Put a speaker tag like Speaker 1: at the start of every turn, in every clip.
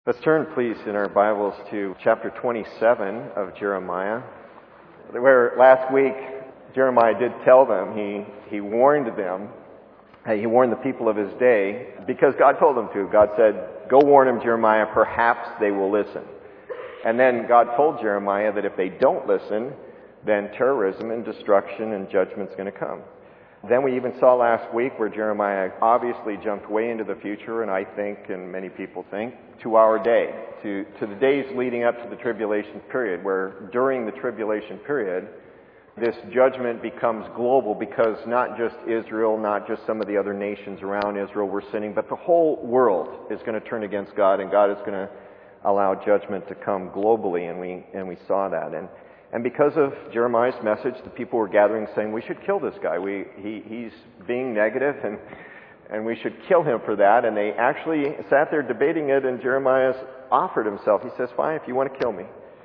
Speaker 1: Let's turn, please, in our Bibles to chapter 27 of Jeremiah, where last week Jeremiah did tell them, he warned them, he warned the people of his day, because God told him to. God said, go warn them, Jeremiah, perhaps they will listen. And then God told Jeremiah that if they don't listen, then terrorism and destruction and judgment's going to come. Then we even saw last week where Jeremiah obviously jumped way into the future, and I think, and many people think, to our day, to the days leading up to the tribulation period, where during the tribulation period, this judgment becomes global because not just Israel, not just some of the other nations around Israel were sinning, but the whole world is going to turn against God, and God is going to allow judgment to come globally, and we saw that. And because of Jeremiah's message, the people were gathering saying, we should kill this guy. He's being negative, and we should kill him for that. And they actually sat there debating it, and Jeremiah offered himself. He says, fine, if you want to kill me,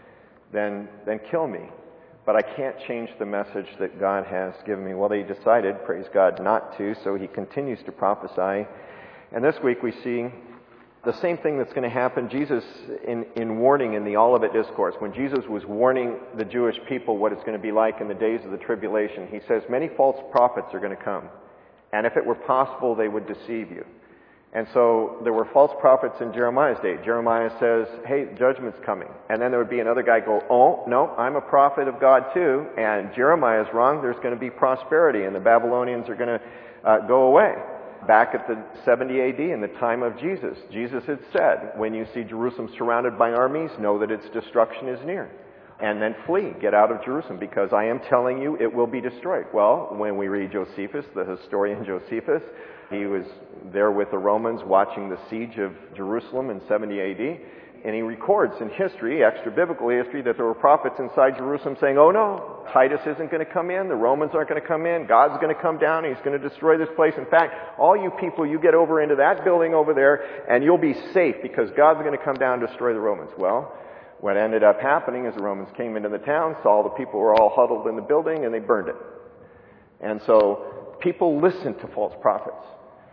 Speaker 1: then kill me. But I can't change the message that God has given me. Well, they decided, praise God, not to, so he continues to prophesy. And this week we see the same thing that's going to happen. Jesus, in warning in the Olivet Discourse, when Jesus was warning the Jewish people what it's going to be like in the days of the tribulation, he says, many false prophets are going to come. And if it were possible, they would deceive you. And so there were false prophets in Jeremiah's day. Jeremiah says, hey, judgment's coming. And then there would be another guy go, oh, no, I'm a prophet of God too. And Jeremiah's wrong. There's going to be prosperity, and the Babylonians are going to go away. Back at the 70 AD, in the time of Jesus, Jesus had said, when you see Jerusalem surrounded by armies, know that its destruction is near. And then flee, get out of Jerusalem, because I am telling you it will be destroyed. Well, when we read Josephus, the historian Josephus, he was there with the Romans watching the siege of Jerusalem in 70 AD. And he records in history, extra-biblical history, that there were prophets inside Jerusalem saying, oh no, Titus isn't going to come in, the Romans aren't going to come in, God's going to come down, he's going to destroy this place. In fact, all you people, you get over into that building over there, and you'll be safe because God's going to come down and destroy the Romans. Well, what ended up happening is the Romans came into the town, saw the people were all huddled in the building, and they burned it. And so people listened to false prophets.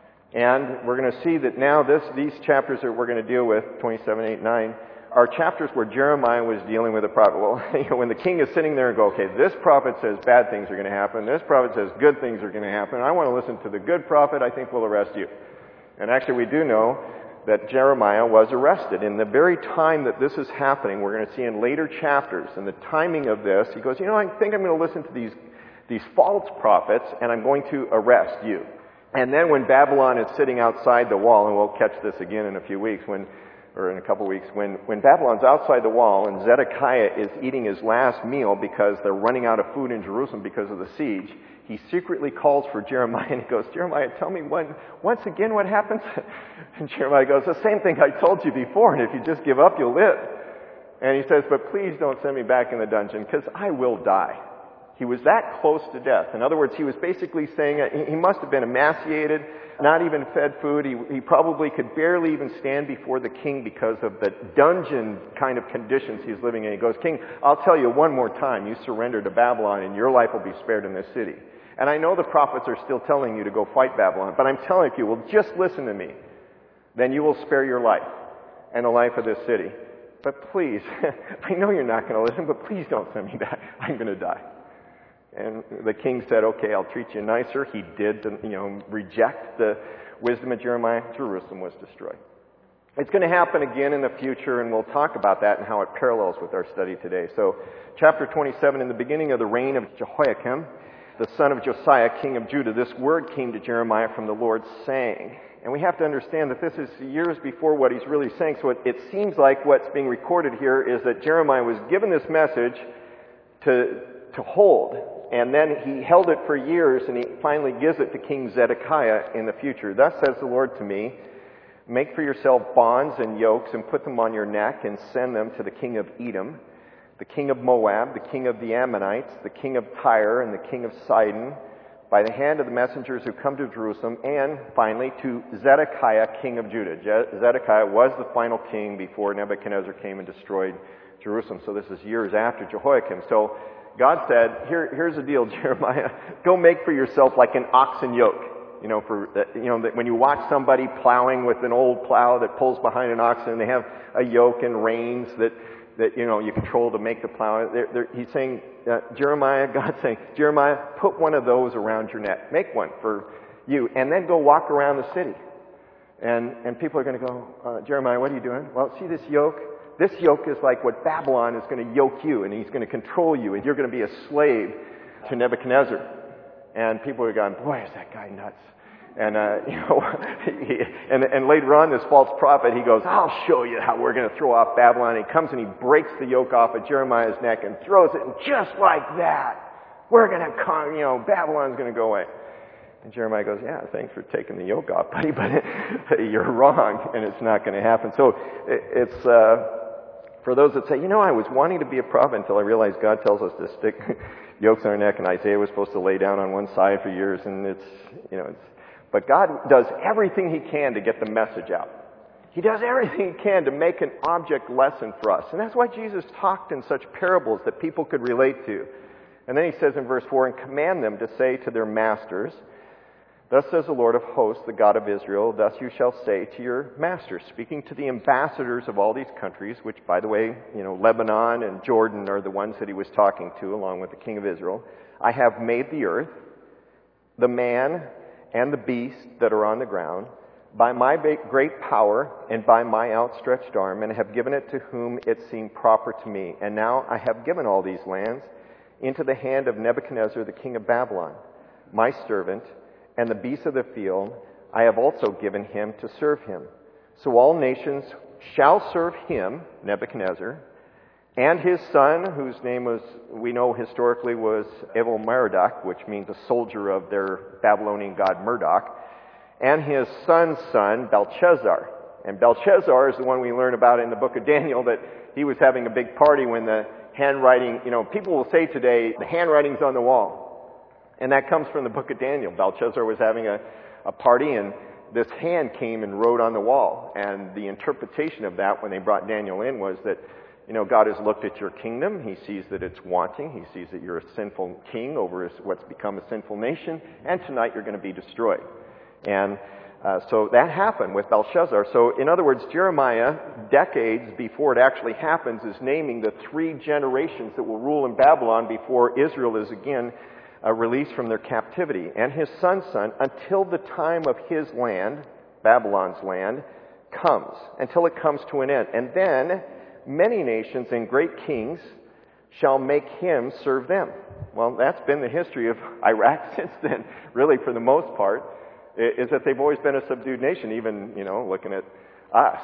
Speaker 1: And we're going to see that now these chapters that we're going to deal with, 27, 8, 9, are chapters where Jeremiah was dealing with a prophet. Well, when the king is sitting there and go, okay, this prophet says bad things are going to happen, this prophet says good things are going to happen, I want to listen to the good prophet, I think we'll arrest you. And actually we do know that Jeremiah was arrested. In the very time that this is happening, we're going to see in later chapters, in the timing of this, he goes, I think I'm going to listen to these false prophets, and I'm going to arrest you. And then when Babylon is sitting outside the wall, and we'll catch this again in a few weeks, or in a couple weeks, when Babylon's outside the wall and Zedekiah is eating his last meal because they're running out of food in Jerusalem because of the siege, he secretly calls for Jeremiah and he goes, Jeremiah, tell me once again what happens? And Jeremiah goes, the same thing I told you before, and if you just give up, you'll live. And he says, but please don't send me back in the dungeon because I will die. He was that close to death. In other words, he was basically saying he must have been emaciated, not even fed food. He probably could barely even stand before the king because of the dungeon kind of conditions he's living in. He goes, King, I'll tell you one more time, you surrender to Babylon and your life will be spared in this city. And I know the prophets are still telling you to go fight Babylon, but I'm telling you, well, just listen to me. Then you will spare your life and the life of this city. But please, I know you're not going to listen, but please don't send me back. I'm going to die. And the king said, okay, I'll treat you nicer. He did, reject the wisdom of Jeremiah. Jerusalem was destroyed. It's going to happen again in the future, and we'll talk about that and how it parallels with our study today. So, chapter 27, in the beginning of the reign of Jehoiakim, the son of Josiah, king of Judah, this word came to Jeremiah from the Lord saying, and we have to understand that this is years before what he's really saying, so it seems like what's being recorded here is that Jeremiah was given this message to hold. And then he held it for years, and he finally gives it to King Zedekiah in the future. Thus says the Lord to me, make for yourself bonds and yokes and put them on your neck and send them to the king of Edom, the king of Moab, the king of the Ammonites, the king of Tyre, and the king of Sidon, by the hand of the messengers who come to Jerusalem, and finally to Zedekiah, king of Judah. Zedekiah was the final king before Nebuchadnezzar came and destroyed Jerusalem. So this is years after Jehoiakim. So God said, here's the deal, Jeremiah. Go make for yourself like an oxen yoke. that when you watch somebody plowing with an old plow that pulls behind an oxen, and they have a yoke and reins that you control to make the plow. He's saying, God's saying, Jeremiah, put one of those around your neck. Make one for you, and then go walk around the city. And people are going to go, Jeremiah, what are you doing? Well, see this yoke? This yoke is like what Babylon is going to yoke you, and he's going to control you, and you're going to be a slave to Nebuchadnezzar. And people are going, boy, is that guy nuts. And, and later on, this false prophet, he goes, I'll show you how we're going to throw off Babylon. And he comes and he breaks the yoke off of Jeremiah's neck and throws it, and just like that, we're going to Babylon's going to go away. And Jeremiah goes, yeah, thanks for taking the yoke off, buddy, but you're wrong, and it's not going to happen. So it's for those that say, I was wanting to be a prophet until I realized God tells us to stick yokes on our neck, and Isaiah was supposed to lay down on one side for years, and but God does everything He can to get the message out. He does everything He can to make an object lesson for us. And that's why Jesus talked in such parables that people could relate to. And then He says in verse 4, and command them to say to their masters, thus says the Lord of hosts, the God of Israel, thus you shall say to your masters, speaking to the ambassadors of all these countries, which, by the way, Lebanon and Jordan are the ones that He was talking to, along with the king of Israel. I have made the earth, the man, and the beast that are on the ground, by my great power and by my outstretched arm, and have given it to whom it seemed proper to me. And now I have given all these lands into the hand of Nebuchadnezzar, the king of Babylon, my servant, and the beasts of the field I have also given him to serve him. So all nations shall serve him, Nebuchadnezzar, and his son, whose name we know historically was Evil-Merodach, which means a soldier of their Babylonian god Marduk, and his son's son, Belshazzar. And Belshazzar is the one we learn about in the book of Daniel, that he was having a big party when the handwriting, people will say today, the handwriting's on the wall. And that comes from the book of Daniel. Belshazzar was having a party, and this hand came and wrote on the wall. And the interpretation of that when they brought Daniel in was that, God has looked at your kingdom. He sees that it's wanting. He sees that you're a sinful king over what's become a sinful nation. And tonight you're going to be destroyed. And so that happened with Belshazzar. So in other words, Jeremiah, decades before it actually happens, is naming the 3 generations that will rule in Babylon before Israel is again released from their captivity. And his son's son, until the time of his land, Babylon's land, comes. Until it comes to an end. And then many nations and great kings shall make him serve them. Well, that's been the history of Iraq since then, really, for the most part, is that they've always been a subdued nation, even, looking at us,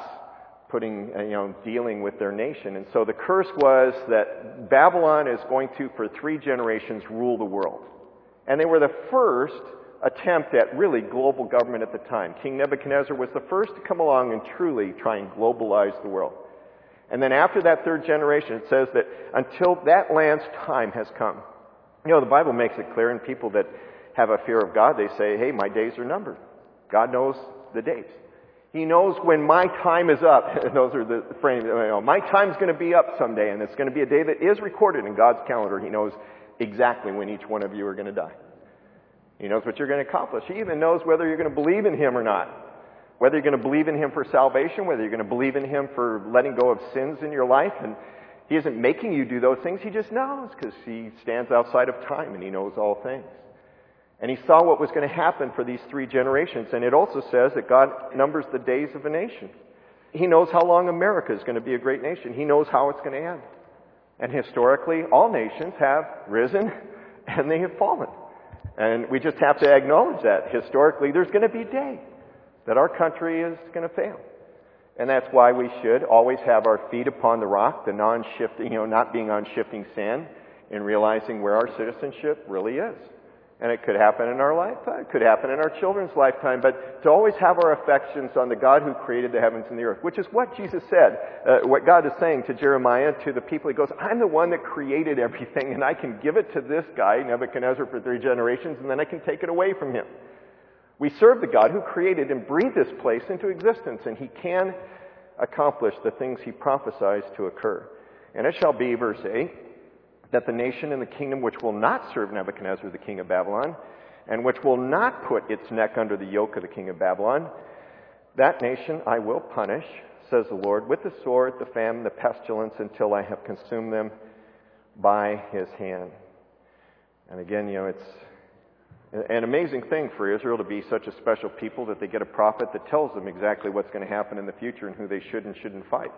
Speaker 1: dealing with their nation. And so the curse was that Babylon is going to, for 3 generations, rule the world. And they were the first attempt at really global government at the time. King Nebuchadnezzar was the first to come along and truly try and globalize the world. And then after that 3rd generation, it says that until that land's time has come. The Bible makes it clear, and people that have a fear of God, they say, hey, my days are numbered. God knows the days. He knows when my time is up. Those are the frames. My time's going to be up someday, and it's going to be a day that is recorded in God's calendar. He knows exactly when each one of you are going to die. He knows what you're going to accomplish. He even knows whether you're going to believe in Him or not. Whether you're going to believe in Him for salvation, whether you're going to believe in Him for letting go of sins in your life. And He isn't making you do those things. He just knows, because He stands outside of time and He knows all things. And He saw what was going to happen for these 3 generations. And it also says that God numbers the days of a nation. He knows how long America is going to be a great nation. He knows how it's going to end. And historically, all nations have risen and they have fallen. And we just have to acknowledge that. Historically, there's going to be a day that our country is going to fail. And that's why we should always have our feet upon the rock, the non-shifting, not being on shifting sand, and realizing where our citizenship really is. And it could happen in our lifetime, it could happen in our children's lifetime, but to always have our affections on the God who created the heavens and the earth, which is what Jesus said, what God is saying to Jeremiah, to the people. He goes, I'm the one that created everything, and I can give it to this guy, Nebuchadnezzar, for 3 generations, and then I can take it away from him. We serve the God who created and breathed this place into existence, and He can accomplish the things He prophesies to occur. And it shall be, verse 8, that the nation and the kingdom which will not serve Nebuchadnezzar, the king of Babylon, and which will not put its neck under the yoke of the king of Babylon, that nation I will punish, says the Lord, with the sword, the famine, the pestilence, until I have consumed them by his hand. And again, it's an amazing thing for Israel to be such a special people that they get a prophet that tells them exactly what's going to happen in the future and who they should and shouldn't fight.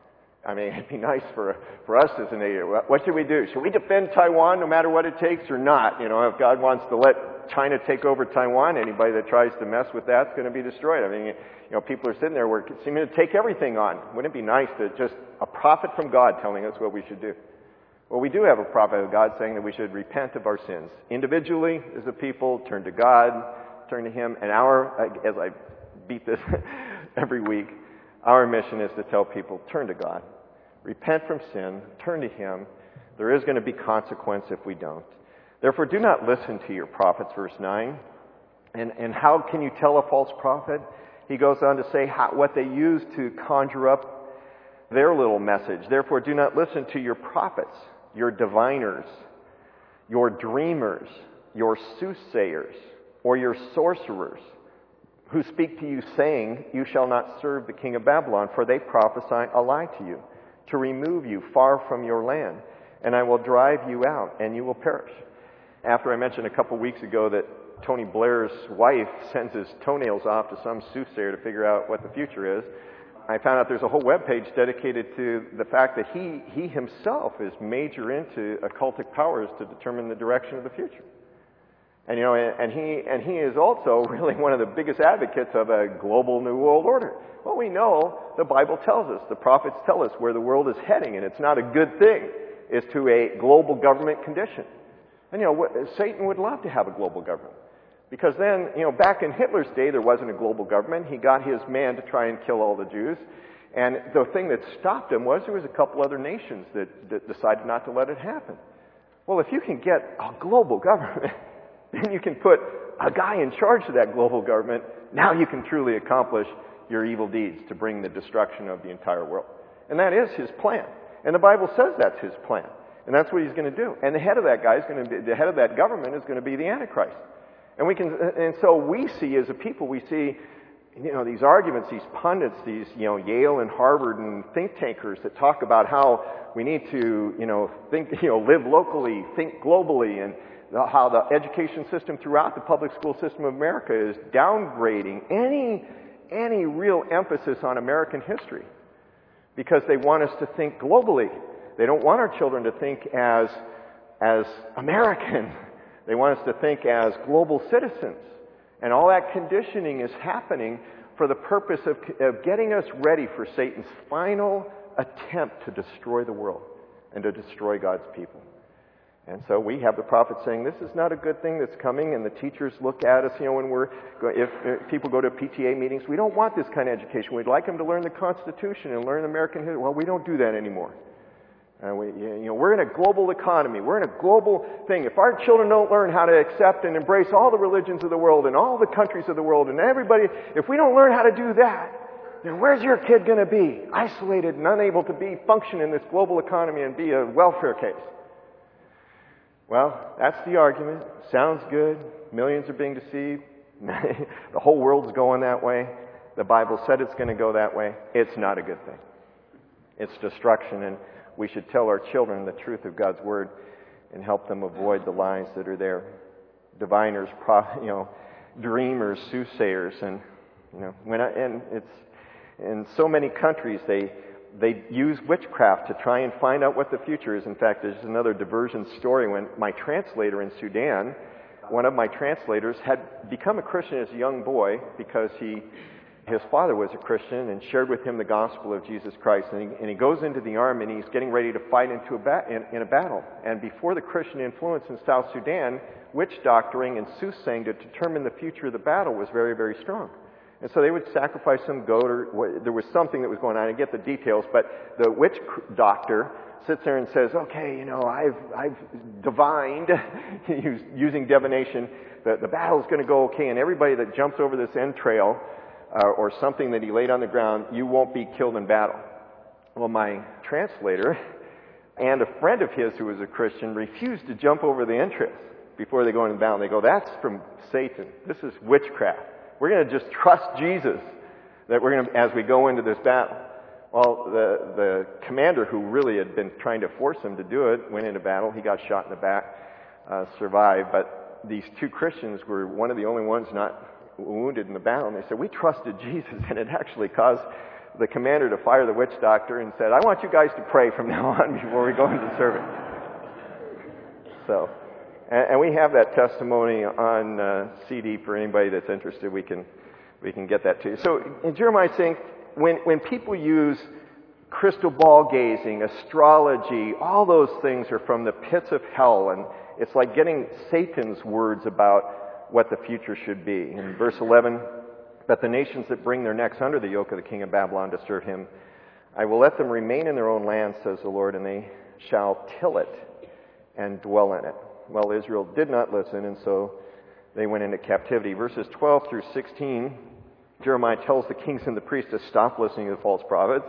Speaker 1: I mean, it'd be nice for us as a nation. What should we do? Should we defend Taiwan no matter what it takes or not? If God wants to let China take over Taiwan, anybody that tries to mess with that's going to be destroyed. I mean, people are sitting there seeming to take everything on. Wouldn't it be nice to just a prophet from God telling us what we should do? Well, we do have a prophet of God saying that we should repent of our sins. Individually, as a people, turn to God, turn to Him. And as I beat this every week, our mission is to tell people, turn to God. Repent from sin, turn to Him. There is going to be consequence if we don't. Therefore, do not listen to your prophets, verse 9. And how can you tell a false prophet? He goes on to say what they use to conjure up their little message. Therefore, do not listen to your prophets, your diviners, your dreamers, your soothsayers, or your sorcerers, who speak to you saying, you shall not serve the king of Babylon, for they prophesy a lie to you, to remove you far from your land, and I will drive you out, and you will perish. After I mentioned a couple weeks ago that Tony Blair's wife sends his toenails off to some soothsayer to figure out what the future is, I found out there's a whole webpage dedicated to the fact that he himself is major into occultic powers to determine the direction of the future. And and he is also really one of the biggest advocates of a global new world order. Well, we know the Bible tells us, the prophets tell us where the world is heading, and it's not a good thing. It's to a global government condition. And Satan would love to have a global government. Because then, back in Hitler's day, there wasn't a global government. He got his man to try and kill all the Jews. And the thing that stopped him was there was a couple other nations that decided not to let it happen. Well, if you can get a global government, then you can put a guy in charge of that global government. Now you can truly accomplish your evil deeds to bring the destruction of the entire world. And that is his plan. And the Bible says that's his plan. And that's what he's going to do. And the head of that the head of that government is going to be the Antichrist. And so we see, as a people, we see, these arguments, these pundits, these, Yale and Harvard and think tankers that talk about how we need to, think, live locally, think globally, and how the education system throughout the public school system of America is downgrading any real emphasis on American history, because they want us to think globally. They don't want our children to think as American. They want us to think as global citizens. And all that conditioning is happening for the purpose of getting us ready for Satan's final attempt to destroy the world and to destroy God's people. And so we have the prophet saying, this is not a good thing that's coming, and the teachers look at us, when if people go to PTA meetings, we don't want this kind of education. We'd like them to learn the Constitution and learn American history. Well, we don't do that anymore. We're in a global economy. We're in a global thing. If our children don't learn how to accept and embrace all the religions of the world and all the countries of the world and everybody, if we don't learn how to do that, then where's your kid going to be? Isolated and unable to function in this global economy and be a welfare case. Well, that's the argument. Sounds good. Millions are being deceived. The whole world's going that way. The Bible said it's going to go that way. It's not a good thing. It's destruction, and we should tell our children the truth of God's Word and help them avoid the lies that are there. Diviners, dreamers, soothsayers, and it's in so many countries they use witchcraft to try and find out what the future is. In fact, there's another diversion story when my translator in Sudan, one of my translators, had become a Christian as a young boy because his father was a Christian and shared with him the gospel of Jesus Christ. And he goes into the army and he's getting ready to fight in a battle. And before the Christian influence in South Sudan, witch doctoring and soothsaying to determine the future of the battle was very, very strong. And so they would sacrifice some goat, or there was something that was going on. I get the details, but the witch doctor sits there and says, okay, I've divined, using divination, the battle's going to go okay, and everybody that jumps over this entrail or something that he laid on the ground, you won't be killed in battle. Well, my translator and a friend of his who was a Christian refused to jump over the entrails. before they go into battle. They go, that's from Satan. This is witchcraft. We're going to just trust Jesus that we're going to, as we go into this battle. Well, the commander who really had been trying to force him to do it went into battle. He got shot in the back, survived. But these two Christians were one of the only ones not wounded in the battle. And they said, we trusted Jesus. And it actually caused the commander to fire the witch doctor and said, I want you guys to pray from now on before we go into service. So, and we have that testimony on CD for anybody that's interested. We can get that to you. So in Jeremiah saying, when people use crystal ball gazing, astrology, all those things are from the pits of hell, and it's like getting Satan's words about what the future should be. In verse 11, but the nations that bring their necks under the yoke of the king of Babylon to serve him, I will let them remain in their own land, says the Lord, and they shall till it and dwell in it. Well, Israel did not listen, and so they went into captivity. Verses 12 through 16, Jeremiah tells the kings and the priests to stop listening to the false prophets.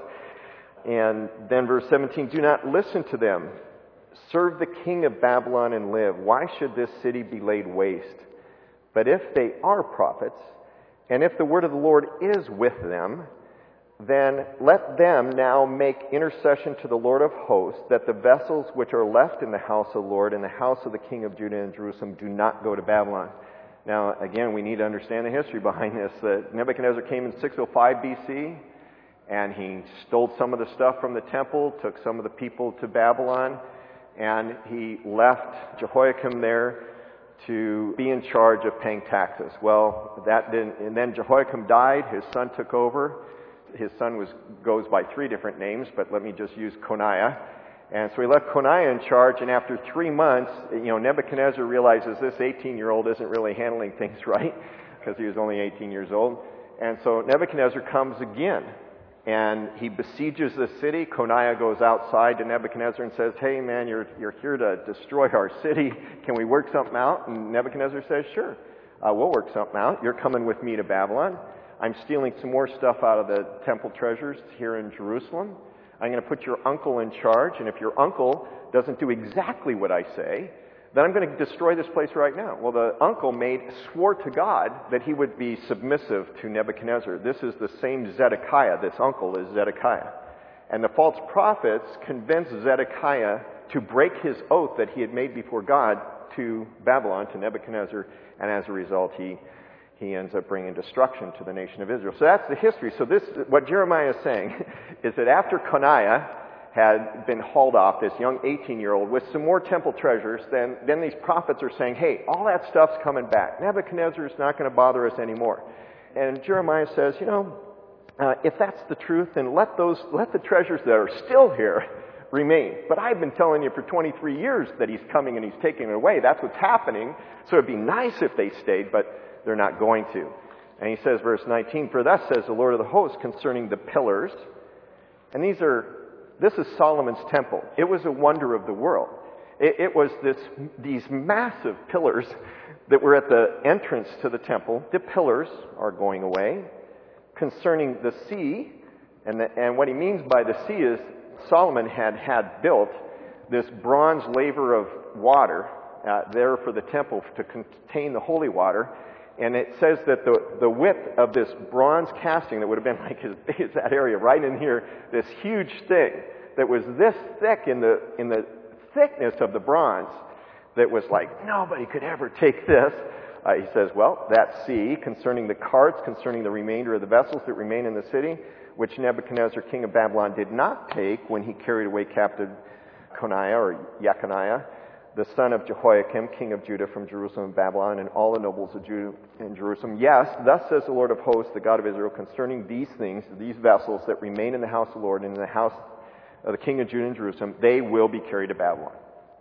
Speaker 1: And then verse 17, do not listen to them. Serve the king of Babylon and live. Why should this city be laid waste? But if they are prophets, and if the word of the Lord is with them, then let them now make intercession to the Lord of hosts, that the vessels which are left in the house of the Lord and the house of the king of Judah and Jerusalem do not go to Babylon. Now, again, we need to understand the history behind this. Nebuchadnezzar came in 605 BC, and he stole some of the stuff from the temple, took some of the people to Babylon, and he left Jehoiakim there to be in charge of paying taxes. Well, that didn't, and then Jehoiakim died, his son took over. His son goes by three different names, but let me just use Coniah. And so he left Coniah in charge, and after 3 months, Nebuchadnezzar realizes this 18-year-old isn't really handling things right, because he was only 18 years old. And so Nebuchadnezzar comes again, and he besieges the city. Coniah goes outside to Nebuchadnezzar and says, hey man, you're here to destroy our city. Can we work something out? And Nebuchadnezzar says, sure, we'll work something out. You're coming with me to Babylon. I'm stealing some more stuff out of the temple treasures here in Jerusalem. I'm going to put your uncle in charge, and if your uncle doesn't do exactly what I say, then I'm going to destroy this place right now. Well, the uncle swore to God that he would be submissive to Nebuchadnezzar. This is the same Zedekiah. This uncle is Zedekiah. And the false prophets convinced Zedekiah to break his oath that he had made before God to Babylon, to Nebuchadnezzar, and as a result, he ends up bringing destruction to the nation of Israel. So that's the history. So what Jeremiah is saying is that after Coniah had been hauled off, this young 18-year-old, with some more temple treasures, then these prophets are saying, hey, all that stuff's coming back. Nebuchadnezzar is not going to bother us anymore. And Jeremiah says, if that's the truth, then let the treasures that are still here remain. But I've been telling you for 23 years that he's coming and he's taking it away. That's what's happening. So it'd be nice if they stayed, but they're not going to. And he says, verse 19, for thus says the Lord of the hosts concerning the pillars. And this is Solomon's temple. It was a wonder of the world. It was these massive pillars that were at the entrance to the temple. The pillars are going away. Concerning the sea, and what he means by the sea is Solomon had built this bronze laver of water there for the temple to contain the holy water. And it says that the width of this bronze casting that would have been like as big as that area right in here, this huge thing that was this thick in the thickness of the bronze, that was like nobody could ever take this. He says, well, that sea, concerning the carts, concerning the remainder of the vessels that remain in the city, which Nebuchadnezzar, king of Babylon, did not take when he carried away captive Coniah or Jeconiah, the son of Jehoiakim, king of Judah, from Jerusalem and Babylon, and all the nobles of Judah and Jerusalem. Yes, thus says the Lord of hosts, the God of Israel, concerning these things, these vessels that remain in the house of the Lord and in the house of the king of Judah and Jerusalem, they will be carried to Babylon.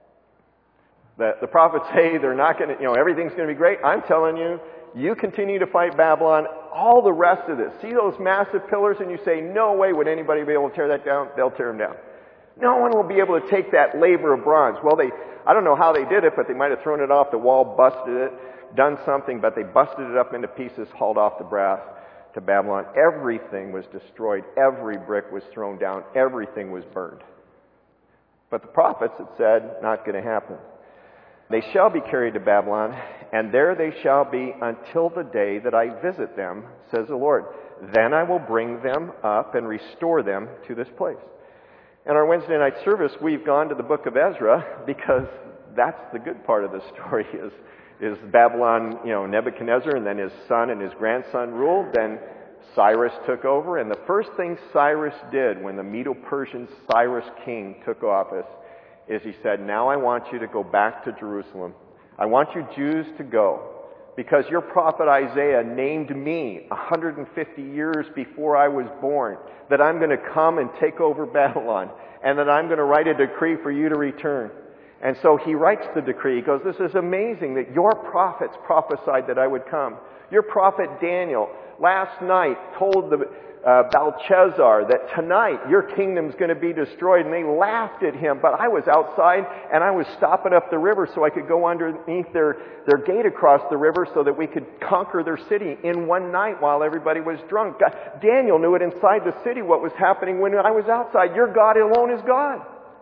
Speaker 1: The prophets say they're not going to, everything's going to be great. I'm telling you, you continue to fight Babylon. All the rest of this, see those massive pillars, and you say, no way would anybody be able to tear that down. They'll tear them down. No one will be able to take that laver of bronze. Well, I don't know how they did it, but they might have thrown it off the wall, busted it, done something, but they busted it up into pieces, hauled off the brass to Babylon. Everything was destroyed. Every brick was thrown down. Everything was burned. But the prophets had said, not going to happen. They shall be carried to Babylon, and there they shall be until the day that I visit them, says the Lord. Then I will bring them up and restore them to this place. In our Wednesday night service, we've gone to the book of Ezra because that's the good part of the story is Babylon, Nebuchadnezzar, and then his son and his grandson ruled. Then Cyrus took over, and the first thing Cyrus did when the Medo-Persian Cyrus king took office is he said, now I want you to go back to Jerusalem. I want you Jews to go, because your prophet Isaiah named me 150 years before I was born, that I'm going to come and take over Babylon, and that I'm going to write a decree for you to return. And so he writes the decree. He goes, this is amazing that your prophets prophesied that I would come. Your prophet Daniel last night told the Belshazzar that tonight your kingdom's going to be destroyed, and they laughed at him. But I was outside and I was stopping up the river so I could go underneath their gate across the river so that we could conquer their city in one night while everybody was drunk. Daniel knew it inside the city what was happening when I was outside. Your God alone is God.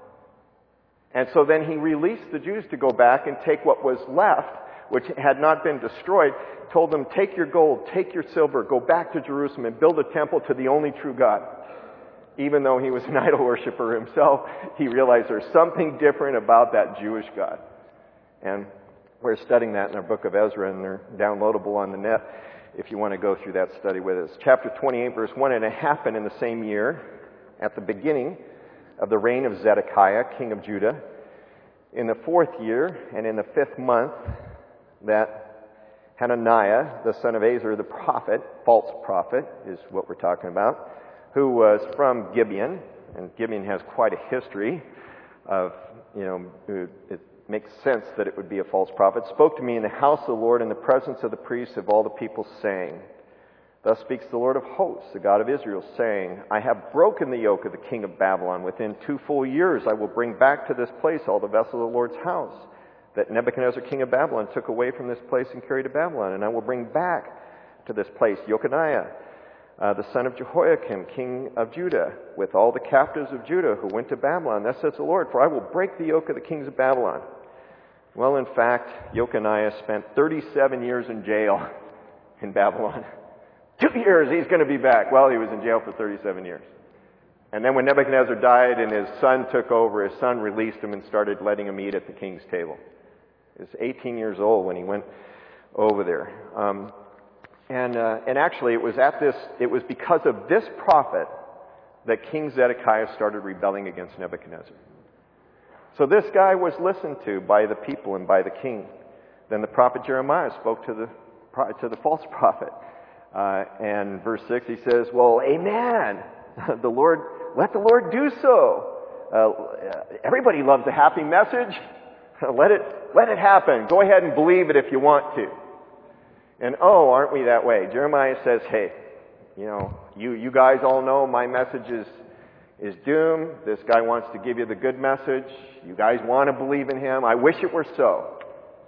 Speaker 1: And so then he released the Jews to go back and take what was left, which had not been destroyed, told them, take your gold, take your silver, go back to Jerusalem and build a temple to the only true God. Even though he was an idol worshiper himself, he realized there's something different about that Jewish God. And we're studying that in our book of Ezra, and they're downloadable on the net if you want to go through that study with us. Chapter 28, verse 1, and it happened in the same year, at the beginning of the reign of Zedekiah, king of Judah, in the 4th year and in the 5th month, that Hananiah, the son of Azar, the prophet, false prophet is what we're talking about, who was from Gibeon, and Gibeon has quite a history of, it makes sense that it would be a false prophet, spoke to me in the house of the Lord in the presence of the priests of all the people, saying, thus speaks the Lord of hosts, the God of Israel, saying, I have broken the yoke of the king of Babylon. Within 2 full years I will bring back to this place all the vessels of the Lord's house that Nebuchadnezzar, king of Babylon, took away from this place and carried to Babylon. And I will bring back to this place Jeconiah, the son of Jehoiakim, king of Judah, with all the captives of Judah who went to Babylon. Thus says the Lord, for I will break the yoke of the kings of Babylon. Well, in fact, Jeconiah spent 37 years in jail in Babylon. 2 years he's going to be back. Well, he was in jail for 37 years. And then when Nebuchadnezzar died and his son took over, his son released him and started letting him eat at the king's table. He was 18 years old when he went over there. And actually it was because of this prophet that King Zedekiah started rebelling against Nebuchadnezzar. So this guy was listened to by the people and by the king. Then the prophet Jeremiah spoke to the false prophet. And verse 6, he says, well, amen. Let the Lord do so. Everybody loves a happy message. Let it happen. Go ahead and believe it if you want to. And oh, aren't we that way? Jeremiah says, hey, you guys all know my message is doom. This guy wants to give you the good message. You guys want to believe in him. I wish it were so.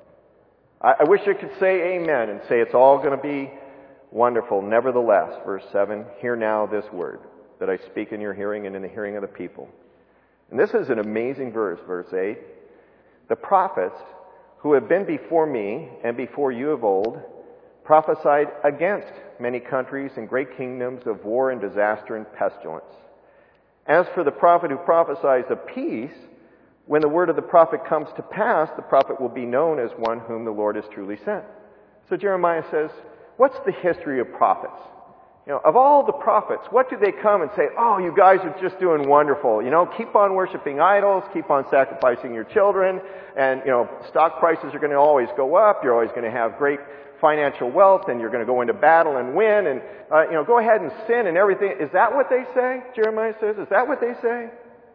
Speaker 1: I wish I could say amen and say it's all going to be wonderful. Nevertheless, verse 7, hear now this word that I speak in your hearing and in the hearing of the people. And this is an amazing verse, verse 8. The prophets who have been before me and before you of old prophesied against many countries and great kingdoms of war and disaster and pestilence. As for the prophet who prophesies of peace, when the word of the prophet comes to pass, the prophet will be known as one whom the Lord has truly sent. So Jeremiah says, what's the history of prophets? Of all the prophets, what do they come and say, oh, you guys are just doing wonderful. Keep on worshiping idols, keep on sacrificing your children, and, stock prices are going to always go up, you're always going to have great financial wealth, and you're going to go into battle and win, and, go ahead and sin and everything. Is that what they say? Jeremiah says, is that what they say?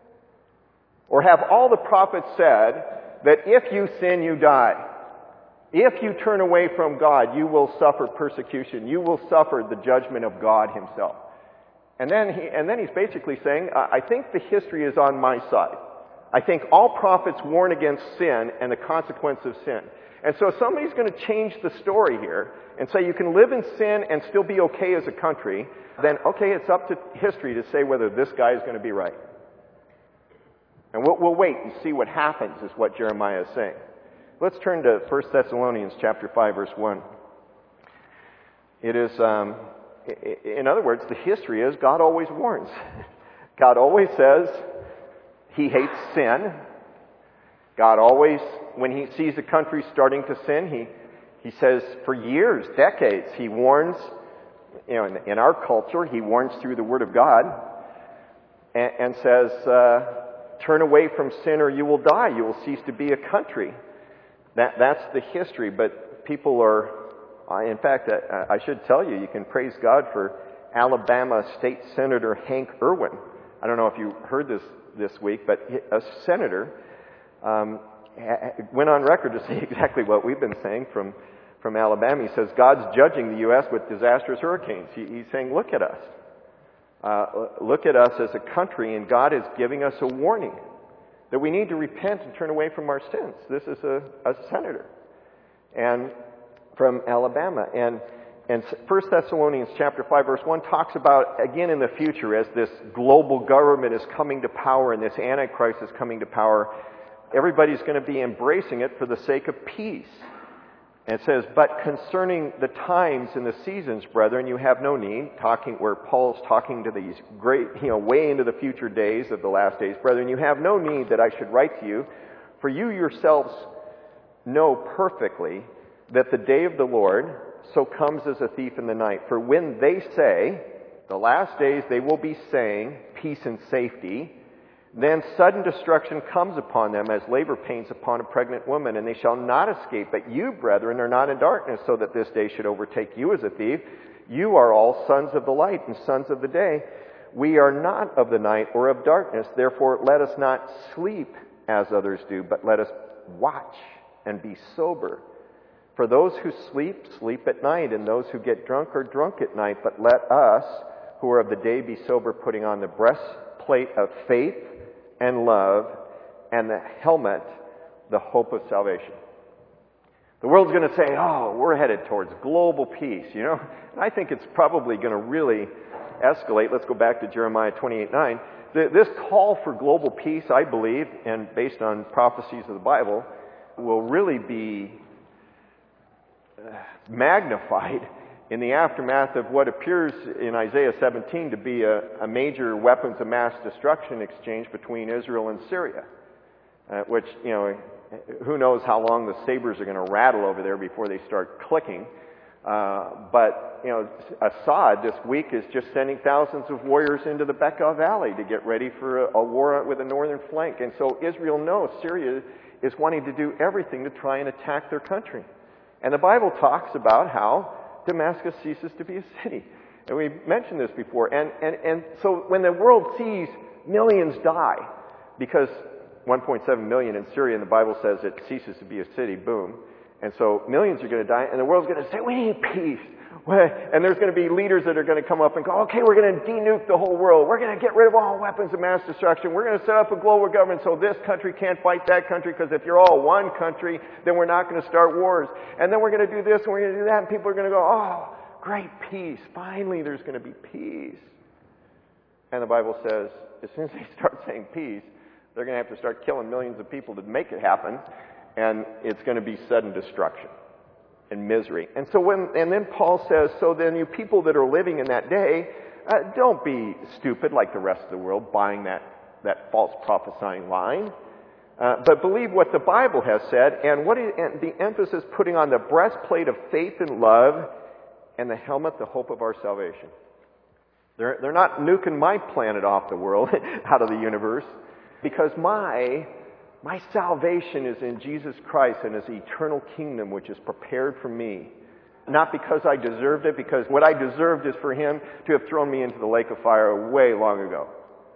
Speaker 1: Or have all the prophets said that if you sin, you die? If you turn away from God, you will suffer persecution. You will suffer the judgment of God himself. And then he's basically saying, I think the history is on my side. I think all prophets warn against sin and the consequence of sin. And so if somebody's going to change the story here and say you can live in sin and still be okay as a country, then okay, it's up to history to say whether this guy is going to be right. And we'll wait and see what happens, is what Jeremiah is saying. Let's turn to 1 Thessalonians chapter 5, verse 1. It is, in other words, the history is God always warns. God always says He hates sin. God always, when He sees a country starting to sin, He says for years, decades, He warns. In our culture, He warns through the Word of God and says, turn away from sin or you will die. You will cease to be a country. That's the history, but people are, in fact, I should tell you, you can praise God for Alabama State Senator Hank Irwin. I don't know if you heard this week, but a senator went on record to say exactly what we've been saying from Alabama. He says, God's judging the U.S. with disastrous hurricanes. He's saying, look at us. Look at us as a country, and God is giving us a warning that we need to repent and turn away from our sins. This is a senator and from Alabama. And 1 Thessalonians chapter 5, verse 1 talks about, again in the future, as this global government is coming to power and this Antichrist is coming to power, everybody's going to be embracing it for the sake of peace. And it says, but concerning the times and the seasons, brethren, you have no need, where Paul's talking to these great, way into the future days of the last days. Brethren, you have no need that I should write to you, for you yourselves know perfectly that the day of the Lord so comes as a thief in the night. For when they say, the last days they will be saying, peace and safety, then sudden destruction comes upon them as labor pains upon a pregnant woman, and they shall not escape. But you, brethren, are not in darkness, so that this day should overtake you as a thief. You are all sons of the light and sons of the day. We are not of the night or of darkness. Therefore, let us not sleep as others do, but let us watch and be sober. For those who sleep, sleep at night, and those who get drunk are drunk at night. But let us, who are of the day, be sober, putting on the breastplate of faith and love, and the helmet, the hope of salvation. The world's going to say, oh, we're headed towards global peace, And I think it's probably going to really escalate. Let's go back to Jeremiah 28:9. This call for global peace, I believe, and based on prophecies of the Bible, will really be magnified in the aftermath of what appears in Isaiah 17 to be a major weapons of mass destruction exchange between Israel and Syria, which, who knows how long the sabers are going to rattle over there before they start clicking. But Assad this week is just sending thousands of warriors into the Bekaa Valley to get ready for a war with the northern flank. And so Israel knows Syria is wanting to do everything to try and attack their country. And the Bible talks about how Damascus ceases to be a city. And we mentioned this before. And so when the world sees millions die, because 1.7 million in Syria, and the Bible says it ceases to be a city, boom. And so millions are going to die, and the world's going to say, we need peace. And there's going to be leaders that are going to come up and go, okay, we're going to denuke the whole world. We're going to get rid of all weapons of mass destruction. We're going to set up a global government so this country can't fight that country, because if you're all one country, then we're not going to start wars. And then we're going to do this and we're going to do that, and people are going to go, oh, great peace. Finally, there's going to be peace. And the Bible says, as soon as they start saying peace, they're going to have to start killing millions of people to make it happen, and it's going to be sudden destruction and misery. And so then Paul says, so then you people that are living in that day, don't be stupid like the rest of the world, buying that false prophesying line, but believe what the Bible has said, and the emphasis putting on the breastplate of faith and love, and the helmet, the hope of our salvation. They're not nuking my planet off the world, out of the universe, because my salvation is in Jesus Christ and His eternal kingdom, which is prepared for me. Not because I deserved it, because what I deserved is for Him to have thrown me into the lake of fire way long ago.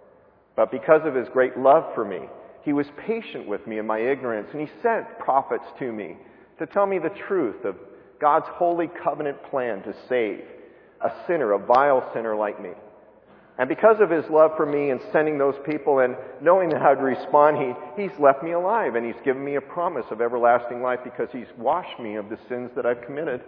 Speaker 1: But because of His great love for me, He was patient with me in my ignorance, and He sent prophets to me to tell me the truth of God's holy covenant plan to save a sinner, a vile sinner like me. And because of His love for me and sending those people and knowing how to respond, He's left me alive, and He's given me a promise of everlasting life because He's washed me of the sins that I've committed.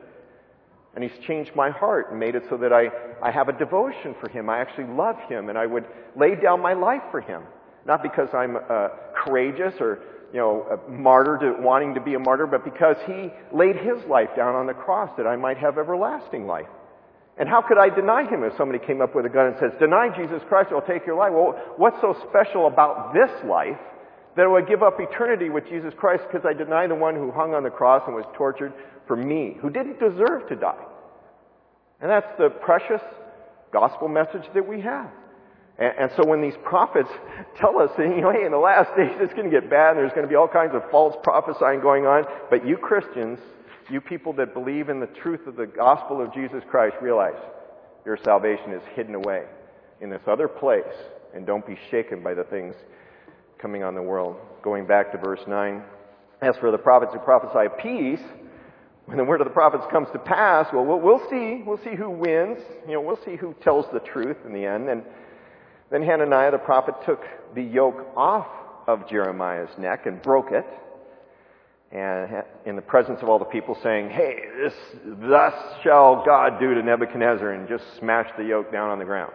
Speaker 1: And He's changed my heart and made it so that I have a devotion for Him. I actually love Him, and I would lay down my life for Him. Not because I'm courageous or, a martyr wanting to be a martyr, but because he laid his life down on the cross that I might have everlasting life. And how could I deny him if somebody came up with a gun and says, deny Jesus Christ, I'll take your life? Well, what's so special about this life that I would give up eternity with Jesus Christ because I deny the one who hung on the cross and was tortured for me, who didn't deserve to die? And that's the precious gospel message that we have. And so when these prophets tell us, hey, in the last days it's going to get bad and there's going to be all kinds of false prophesying going on, but you Christians, you people that believe in the truth of the gospel of Jesus Christ, realize your salvation is hidden away in this other place, and don't be shaken by the things coming on the world. Going back to verse 9, as for the prophets who prophesy peace, when the word of the prophets comes to pass, well, we'll see who wins. We'll see who tells the truth in the end. And then Hananiah the prophet took the yoke off of Jeremiah's neck and broke it, and in the presence of all the people, saying, hey, thus shall God do to Nebuchadnezzar, and just smashed the yoke down on the ground.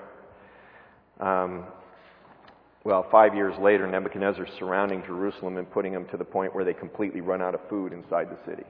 Speaker 1: 5 years later, Nebuchadnezzar's surrounding Jerusalem and putting them to the point where they completely run out of food inside the city.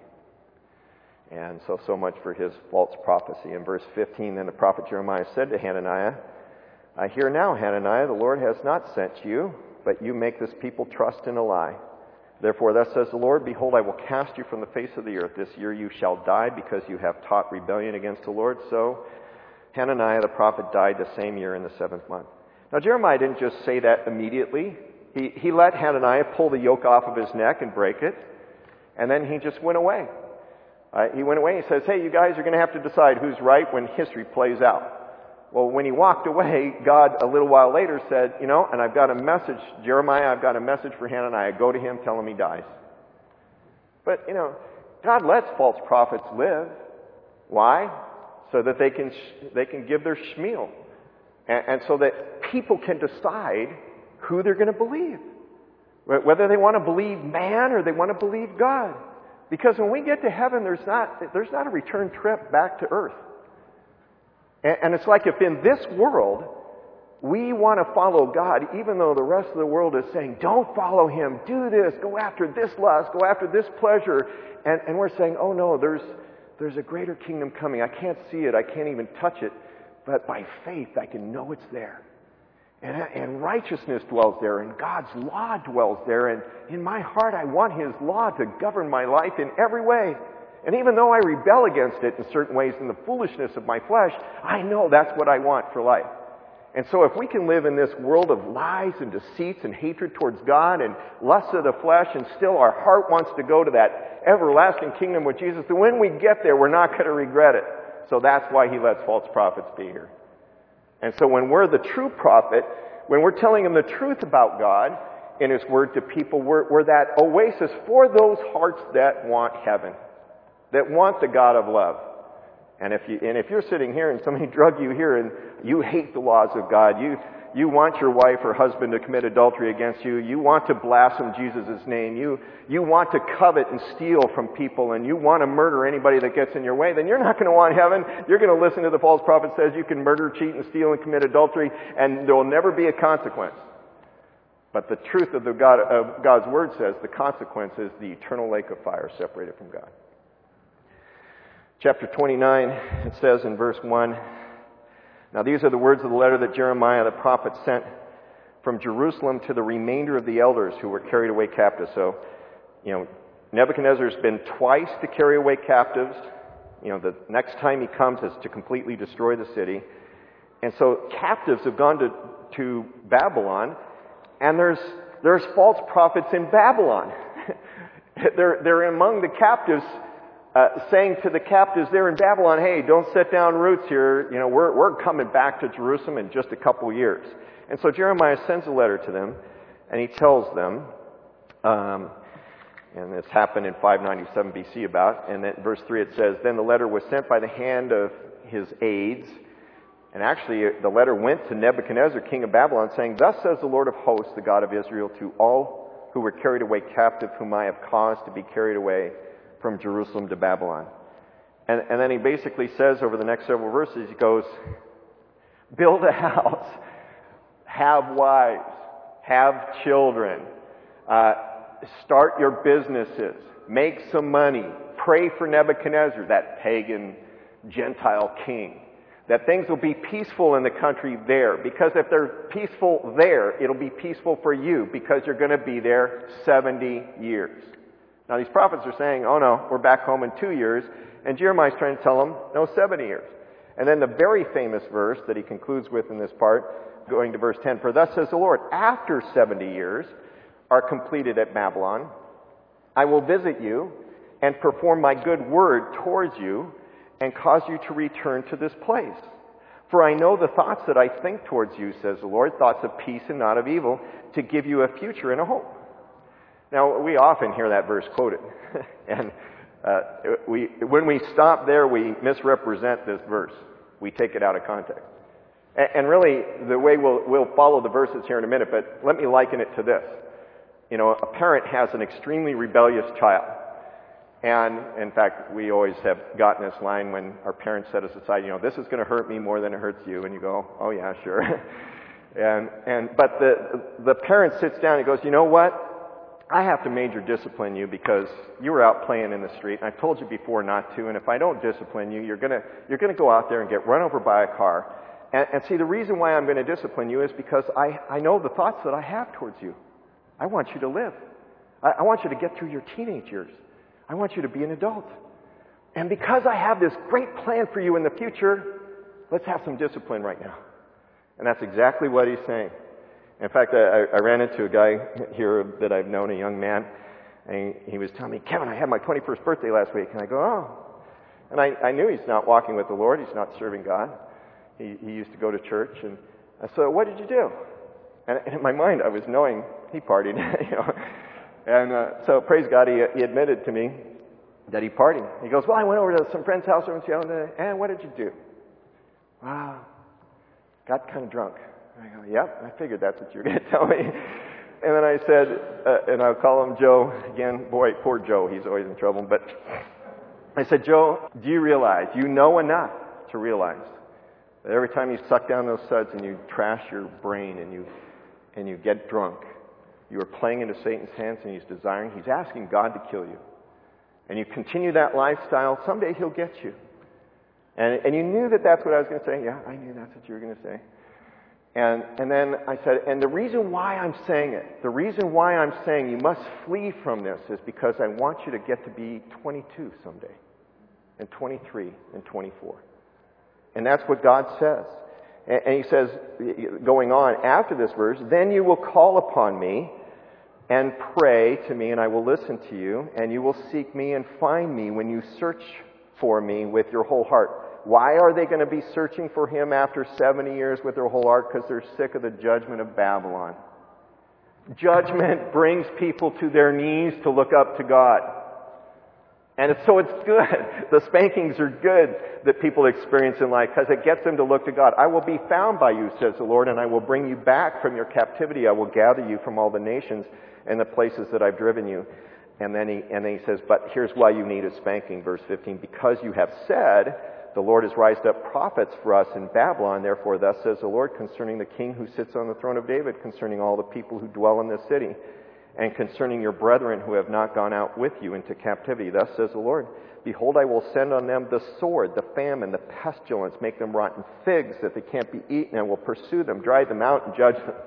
Speaker 1: And so much for his false prophecy. In verse 15, then the prophet Jeremiah said to Hananiah, I hear now, Hananiah, the Lord has not sent you, but you make this people trust in a lie. Therefore, thus says the Lord, behold, I will cast you from the face of the earth. This year you shall die, because you have taught rebellion against the Lord. So Hananiah the prophet died the same year in the 7th month. Now Jeremiah didn't just say that immediately. He let Hananiah pull the yoke off of his neck and break it, and then he just went away. He went away and says, hey, you guys are going to have to decide who's right when history plays out. Well, when he walked away, God a little while later said, and I've got a message, Jeremiah, I've got a message for Hananiah. Go to him, tell him he dies. But, God lets false prophets live. Why? So that they can give their schmeal. And so that people can decide who they're going to believe. Whether they want to believe man or they want to believe God. Because when we get to heaven, there's not a return trip back to earth. And it's like if in this world we want to follow God, even though the rest of the world is saying, don't follow him, do this, go after this lust, go after this pleasure. And we're saying, oh no, there's a greater kingdom coming. I can't see it, I can't even touch it. But by faith I can know it's there. And righteousness dwells there, and God's law dwells there. And in my heart I want his law to govern my life in every way. And even though I rebel against it in certain ways in the foolishness of my flesh, I know that's what I want for life. And so if we can live in this world of lies and deceits and hatred towards God and lust of the flesh, and still our heart wants to go to that everlasting kingdom with Jesus, then when we get there, we're not going to regret it. So that's why he lets false prophets be here. And so when we're the true prophet, when we're telling them the truth about God in his word to people, we're that oasis for those hearts that want heaven, that want the God of love. And if you're sitting here and somebody drug you here and you hate the laws of God, you want your wife or husband to commit adultery against you, you want to blaspheme Jesus' name, you want to covet and steal from people, and you want to murder anybody that gets in your way, then you're not going to want heaven. You're going to listen to the false prophet says you can murder, cheat, and steal and commit adultery, and there will never be a consequence. But the truth of God's word says the consequence is the eternal lake of fire separated from God. Chapter 29, it says in verse 1, now these are the words of the letter that Jeremiah the prophet sent from Jerusalem to the remainder of the elders who were carried away captives. So, Nebuchadnezzar's been twice to carry away captives. The next time he comes is to completely destroy the city. And so captives have gone to Babylon, and there's false prophets in Babylon. They're among the captives, saying to the captives there in Babylon, hey, don't set down roots here. We're coming back to Jerusalem in just a couple years. And so Jeremiah sends a letter to them, and he tells them, and this happened in 597 BC about, and then verse 3 it says, then the letter was sent by the hand of his aides, and actually the letter went to Nebuchadnezzar, king of Babylon, saying, thus says the Lord of hosts, the God of Israel, to all who were carried away captive, whom I have caused to be carried away from Jerusalem to Babylon. And then he basically says over the next several verses, he goes, build a house, have wives, have children, start your businesses, make some money, pray for Nebuchadnezzar, that pagan Gentile king, that things will be peaceful in the country there. Because if they're peaceful there, it'll be peaceful for you because you're going to be there 70 years. Now these prophets are saying, oh no, we're back home in 2 years. And Jeremiah's trying to tell them, no, 70 years. And then the very famous verse that he concludes with in this part, going to verse 10, for thus says the Lord, after 70 years are completed at Babylon, I will visit you and perform my good word towards you and cause you to return to this place. For I know the thoughts that I think towards you, says the Lord, thoughts of peace and not of evil, to give you a future and a hope. Now, we often hear that verse quoted. And when we stop there, we misrepresent this verse. We take it out of context. And really, the way we'll follow the verses here in a minute, but let me liken it to this. You know, a parent has an extremely rebellious child. And, in fact, we always have gotten this line when our parents set us aside, you know, this is going to hurt me more than it hurts you. And you go, oh yeah, sure. But the parent sits down and goes, you know what? I have to major discipline you because you were out playing in the street, and I've told you before not to, and if I don't discipline you, you're gonna go out there and get run over by a car. And see, the reason why I'm going to discipline you is because I know the thoughts that I have towards you. I want you to live. I want you to get through your teenage years. I want you to be an adult. And because I have this great plan for you in the future, let's have some discipline right now. And that's exactly what he's saying. In fact, I ran into a guy here that I've known, a young man, and he was telling me, Kevin, I had my 21st birthday last week. And I go, oh. And I knew he's not walking with the Lord. He's not serving God. He used to go to church. And I said, what did you do? And in my mind, I was knowing he partied. You know. And so, praise God, he admitted to me that he partied. He goes, well, I went over to some friend's house over in Seattle, and what did you do? Wow, got kind of drunk. And I go, yep, I figured that's what you were going to tell me. And then I said, and I'll call him Joe again. Boy, poor Joe, he's always in trouble. But I said, Joe, do you realize, you know enough to realize that every time you suck down those suds and you trash your brain and you get drunk, you are playing into Satan's hands and he's asking God to kill you. And you continue that lifestyle, someday he'll get you. And you knew that that's what I was going to say. Yeah, I knew that's what you were going to say. And then I said, and the reason why I'm saying it, the reason why I'm saying you must flee from this is because I want you to get to be 22 someday, and 23, and 24. And that's what God says. And he says, going on after this verse, then you will call upon me and pray to me, and I will listen to you, and you will seek me and find me when you search for me with your whole heart. Why are they going to be searching for him after 70 years with their whole heart? Because they're sick of the judgment of Babylon. Judgment brings people to their knees to look up to God. And so it's good. The spankings are good that people experience in life because it gets them to look to God. I will be found by you, says the Lord, and I will bring you back from your captivity. I will gather you from all the nations and the places that I've driven you. And then he says, but here's why you need a spanking, verse 15. Because you have said, the Lord has raised up prophets for us in Babylon. Therefore, thus says the Lord concerning the king who sits on the throne of David, concerning all the people who dwell in this city, and concerning your brethren who have not gone out with you into captivity. Thus says the Lord, behold, I will send on them the sword, the famine, the pestilence, make them rotten figs that they can't be eaten, and will pursue them, drive them out, and judge them.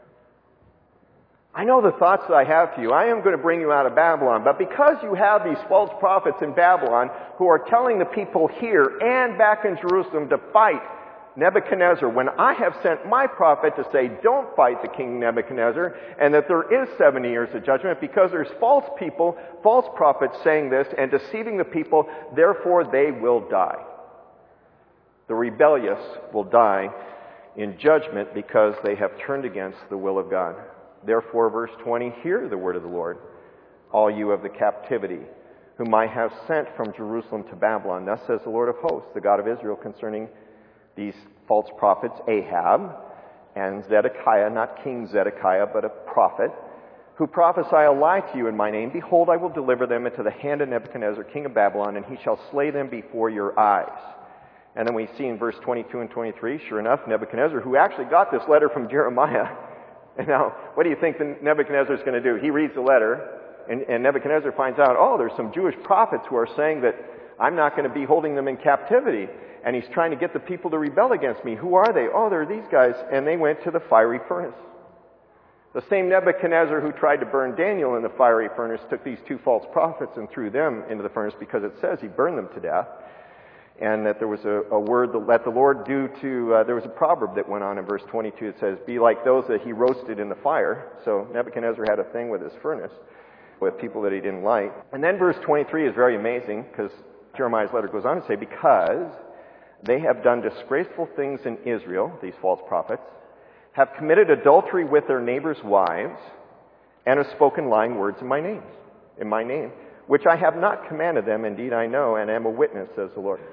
Speaker 1: I know the thoughts that I have for you. I am going to bring you out of Babylon. But because you have these false prophets in Babylon who are telling the people here and back in Jerusalem to fight Nebuchadnezzar, when I have sent my prophet to say, don't fight the king Nebuchadnezzar, and that there is 70 years of judgment, because there's false people, false prophets saying this and deceiving the people, therefore they will die. The rebellious will die in judgment because they have turned against the will of God. Therefore, verse 20, hear the word of the Lord, all you of the captivity, whom I have sent from Jerusalem to Babylon. Thus says the Lord of hosts, the God of Israel, concerning these false prophets, Ahab and Zedekiah, not King Zedekiah, but a prophet, who prophesy a lie to you in my name. Behold, I will deliver them into the hand of Nebuchadnezzar, king of Babylon, and he shall slay them before your eyes. And then we see in verse 22 and 23, sure enough, Nebuchadnezzar, who actually got this letter from Jeremiah, And now, what do you think Nebuchadnezzar is going to do? He reads the letter, and Nebuchadnezzar finds out, oh, there's some Jewish prophets who are saying that I'm not going to be holding them in captivity. And he's trying to get the people to rebel against me. Who are they? Oh, they're these guys. And they went to the fiery furnace. The same Nebuchadnezzar who tried to burn Daniel in the fiery furnace took these two false prophets and threw them into the furnace, because it says he burned them to death. And that there was a word that let the Lord do to, there was a proverb that went on in verse 22. It says, be like those that he roasted in the fire. So Nebuchadnezzar had a thing with his furnace, with people that he didn't like. And then verse 23 is very amazing, because Jeremiah's letter goes on to say, because they have done disgraceful things in Israel, these false prophets, have committed adultery with their neighbors' wives, and have spoken lying words in my name, which I have not commanded them. Indeed I know, and am a witness, says the Lord.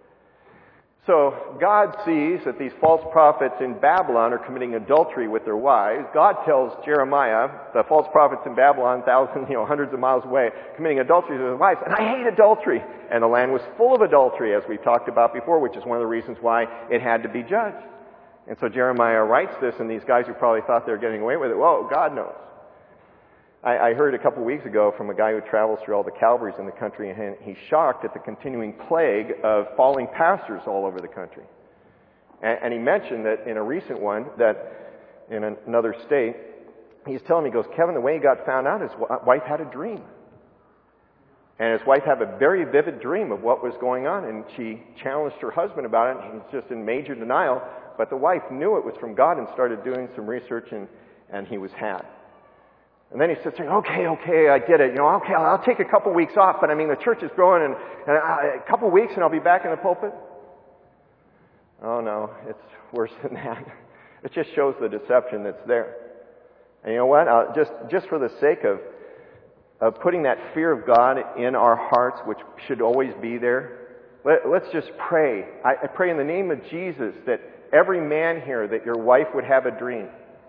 Speaker 1: So God sees that these false prophets in Babylon are committing adultery with their wives. God tells Jeremiah, the false prophets in Babylon, hundreds of miles away, committing adultery with their wives. And I hate adultery. And the land was full of adultery, as we've talked about before, which is one of the reasons why it had to be judged. And so Jeremiah writes this, and these guys who probably thought they were getting away with it, well, God knows. I heard a couple weeks ago from a guy who travels through all the Calvaries in the country, and he's shocked at the continuing plague of falling pastors all over the country. And he mentioned that in a recent one, that in another state, he's telling me, he goes, Kevin, the way he got found out, his wife had a dream. And his wife had a very vivid dream of what was going on, and she challenged her husband about it, and he was just in major denial. But the wife knew it was from God and started doing some research, and he was had. And then he said, okay, I get it. Okay, I'll take a couple weeks off, but I mean, the church is growing, and a couple weeks and I'll be back in the pulpit. Oh no, it's worse than that. It just shows the deception that's there. And you know what? Just for the sake of putting that fear of God in our hearts, which should always be there, let's just pray. I pray in the name of Jesus that every man here, that your wife would have a dream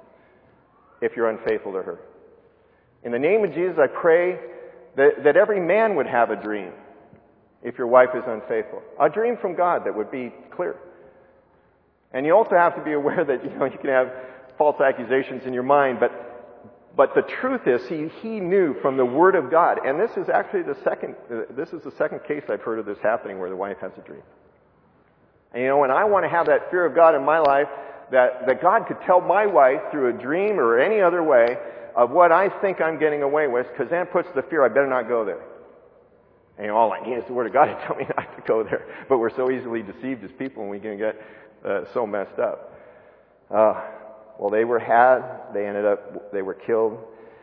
Speaker 1: if you're unfaithful to her. In the name of Jesus, I pray that every man would have a dream if your wife is unfaithful. A dream from God that would be clear. And you also have to be aware that, you can have false accusations in your mind, but the truth is, he knew from the Word of God. And this is actually the second case I've heard of this happening where the wife has a dream. And and I want to have that fear of God in my life, that God could tell my wife through a dream or any other way of what I think I'm getting away with, because that puts the fear, I better not go there. And all I need is the Word of God to tell me not to go there. But we're so easily deceived as people, and we can get so messed up. Well, they were they were killed.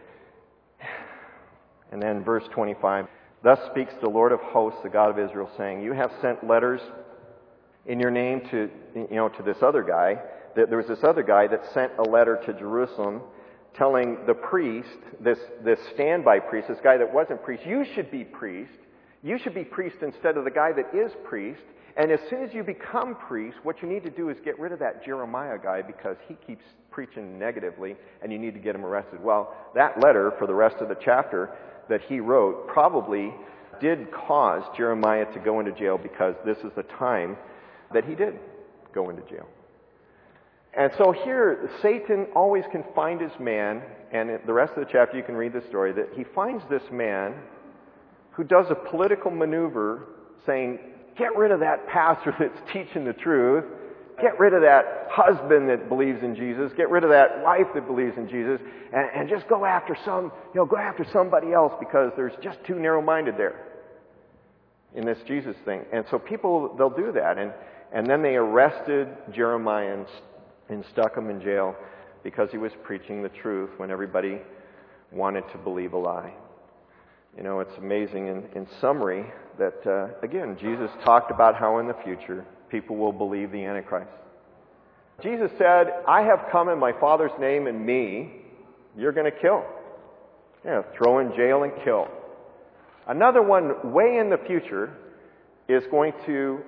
Speaker 1: And then verse 25, thus speaks the Lord of hosts, the God of Israel, saying, you have sent letters in your name to this other guy. There was this other guy that sent a letter to Jerusalem telling the priest, this standby priest, this guy that wasn't priest, you should be priest. You should be priest instead of the guy that is priest. And as soon as you become priest, what you need to do is get rid of that Jeremiah guy, because he keeps preaching negatively, and you need to get him arrested. Well, that letter for the rest of the chapter that he wrote probably did cause Jeremiah to go into jail, because this is the time that he did go into jail. And so here, Satan always can find his man, and in the rest of the chapter you can read the story, that he finds this man who does a political maneuver saying, get rid of that pastor that's teaching the truth, get rid of that husband that believes in Jesus, get rid of that wife that believes in Jesus, and just go after somebody else, because there's just too narrow-minded there in this Jesus thing. And so people, they'll do that, and then they arrested Jeremiah and stuck him in jail because he was preaching the truth when everybody wanted to believe a lie. It's amazing in summary that, again, Jesus talked about how in the future people will believe the Antichrist. Jesus said, I have come in my Father's name, and me, you're going to kill. Throw in jail and kill. Another one way in the future is going to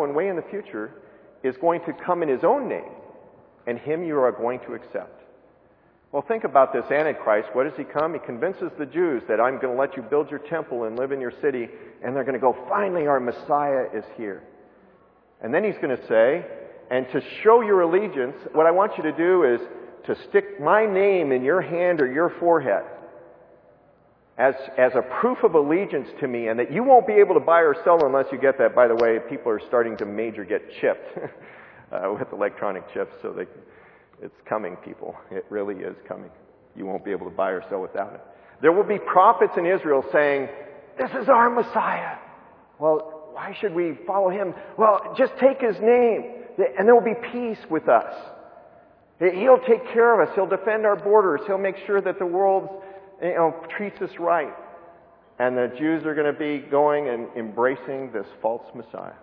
Speaker 1: come in his own name, and him you are going to accept. Well, think about this Antichrist. What does he come? He convinces the Jews that I'm going to let you build your temple and live in your city, and they're going to go, finally our Messiah is here. And then he's going to say, and to show your allegiance, what I want you to do is to stick my name in your hand or your forehead as a proof of allegiance to me, and that you won't be able to buy or sell unless you get that. By the way, people are starting to major get chipped with electronic chips, so it's coming, people. It really is coming. You won't be able to buy or sell without it. There will be prophets in Israel saying, "This is our Messiah." Well, why should we follow him? Well, just take his name, and there will be peace with us. He'll take care of us. He'll defend our borders. He'll make sure that the world, treats us right. And the Jews are going to be going and embracing this false Messiah.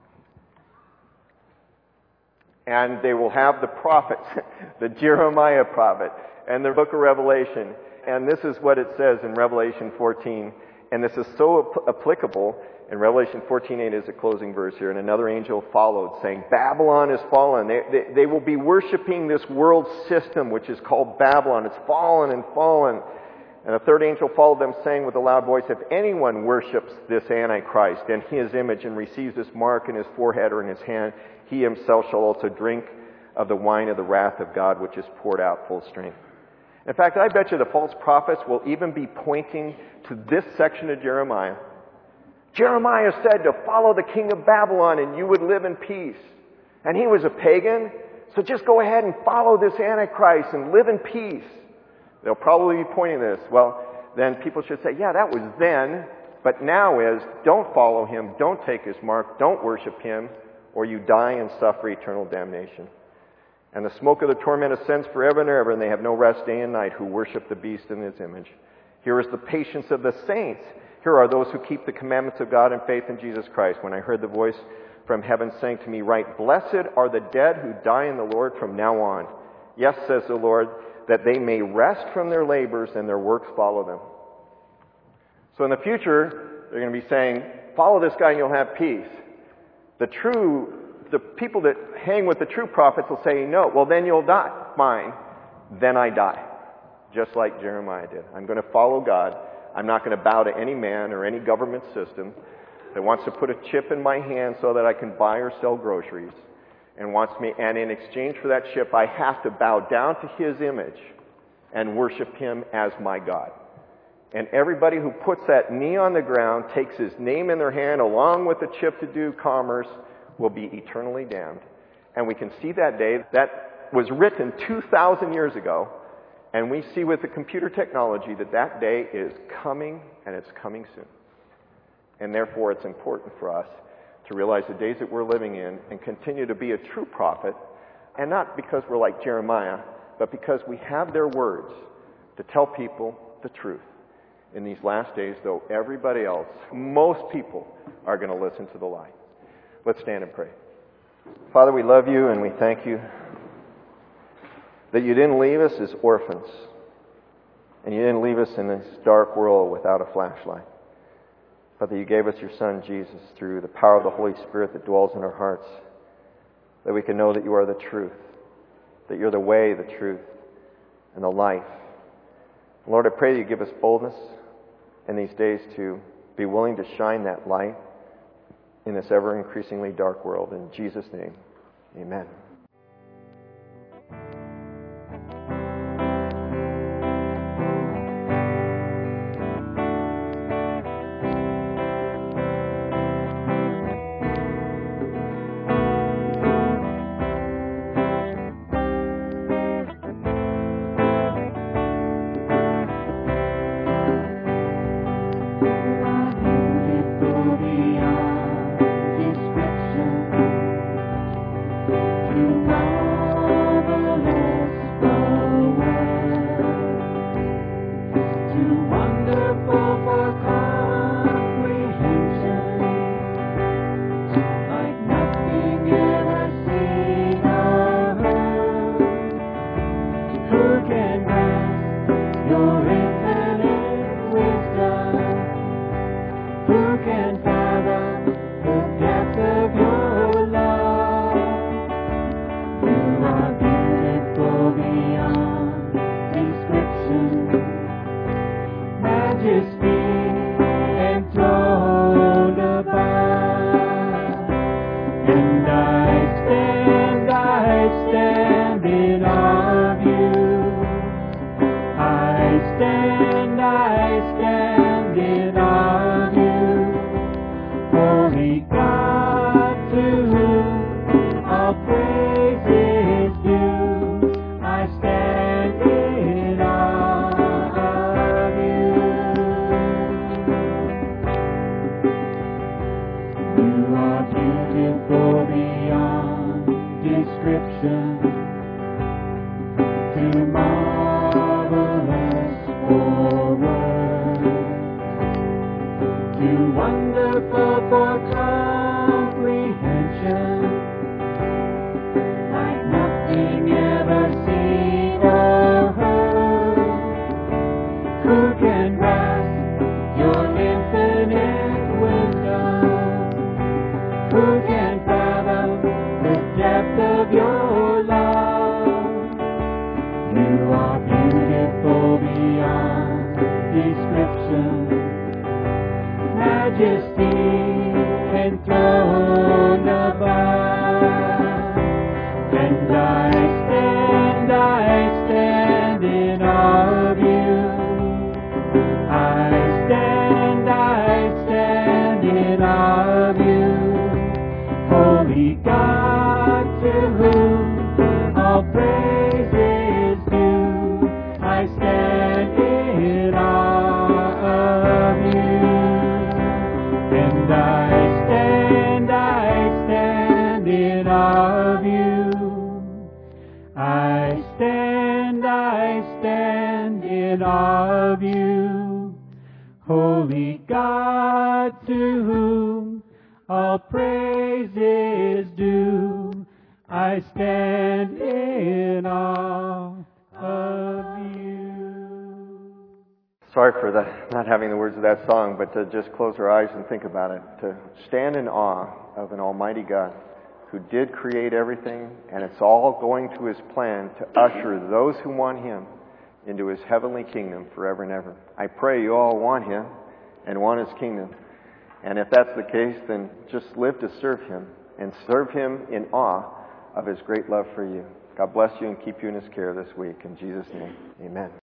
Speaker 1: And they will have the prophets, the Jeremiah prophet, and the book of Revelation. And this is what it says in Revelation 14. And this is so applicable. In Revelation 14:8 is the closing verse here. And another angel followed, saying, "Babylon is fallen." They will be worshiping this world system, which is called Babylon. It's fallen and fallen. And a third angel followed them, saying with a loud voice, "If anyone worships this Antichrist and his image and receives this mark in his forehead or in his hand, he himself shall also drink of the wine of the wrath of God, which is poured out full strength." In fact, I bet you the false prophets will even be pointing to this section of Jeremiah. Jeremiah said to follow the king of Babylon and you would live in peace. And he was a pagan, so just go ahead and follow this Antichrist and live in peace. They'll probably be pointing this. Well, then people should say, yeah, that was then, but now is, don't follow him, don't take his mark, don't worship him, or you die and suffer eternal damnation. And the smoke of the torment ascends forever and ever, and they have no rest day and night who worship the beast in his image. Here is the patience of the saints. Here are those who keep the commandments of God and faith in Jesus Christ. When I heard the voice from heaven saying to me, "Write, blessed are the dead who die in the Lord from now on. Yes, says the Lord, that they may rest from their labors and their works follow them." So in the future, they're going to be saying, follow this guy and you'll have peace. The people that hang with the true prophets will say, no, well then you'll die. Fine. Then I die. Just like Jeremiah did. I'm going to follow God. I'm not going to bow to any man or any government system that wants to put a chip in my hand so that I can buy or sell groceries. And in exchange for that chip, I have to bow down to his image and worship him as my God. And everybody who puts that knee on the ground, takes his name in their hand along with the chip to do commerce, will be eternally damned. And we can see that day. That was written 2,000 years ago. And we see with the computer technology that day is coming, and it's coming soon. And therefore, it's important for us to realize the days that we're living in and continue to be a true prophet, and not because we're like Jeremiah, but because we have their words to tell people the truth. In these last days, though everybody else, most people, are going to listen to the lie. Let's stand and pray. Father, we love you and we thank you that you didn't leave us as orphans, and you didn't leave us in this dark world without a flashlight, but that you gave us your Son, Jesus, through the power of the Holy Spirit that dwells in our hearts, that we can know that you are the truth, that you're the way, the truth, and the life. Lord, I pray that you give us boldness in these days to be willing to shine that light in this ever-increasingly dark world. In Jesus' name, amen.
Speaker 2: And I stand in awe of you. Who can grasp your infinite wisdom? Who can fathom the depth of your love? You are beautiful beyond description, majesty enthroned above. And I stand in awe of you. I stand in awe of you. Holy God, to whom all praise is due. I stand in awe of you. And I stand in awe of you. I stand in awe of you. Holy God, to whom all praise is due. I stand in awe of you.
Speaker 1: Sorry for not having the words of that song, but to just close our eyes and think about it. To stand in awe of an almighty God who did create everything, and it's all going to his plan to usher those who want him into his heavenly kingdom forever and ever. I pray you all want him and want his kingdom. And if that's the case, then just live to serve him and serve him in awe of his great love for you. God bless you and keep you in his care this week. In Jesus' name, amen.